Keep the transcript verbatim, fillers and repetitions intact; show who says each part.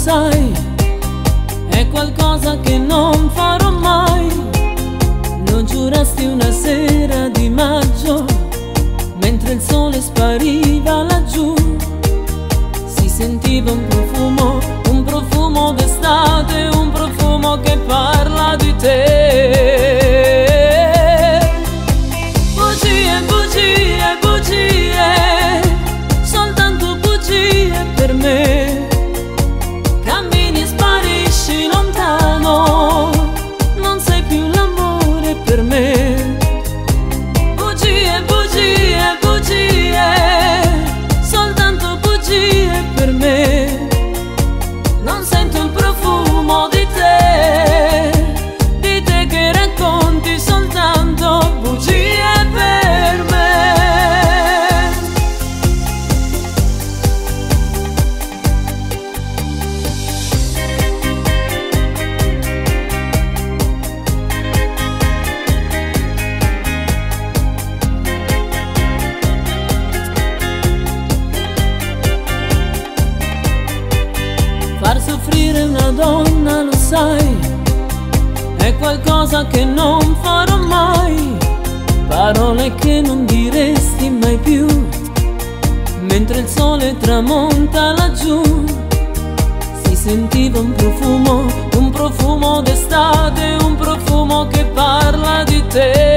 Speaker 1: sai, è qualcosa che non farò mai. Lo giurasti una sera di maggio, mentre il sole spariva laggiù. Si sentiva un profumo, un profumo d'estate, un profumo che parla di te. Bugie, bugie, bugie, soltanto bugie per me. Cammini e sparisci lontano, non sei più l'amore per me. Bugie, bugie, bugie, soltanto bugie per me. Non sento il profumo di te, di te che racconti soltanto bugie per me. Far soffrire una donna, lo sai, è qualcosa che non farò mai. Parole che non diresti mai più, mentre il sole tramonta laggiù. Si sentiva un profumo, un profumo d'estate, un profumo che parla di te.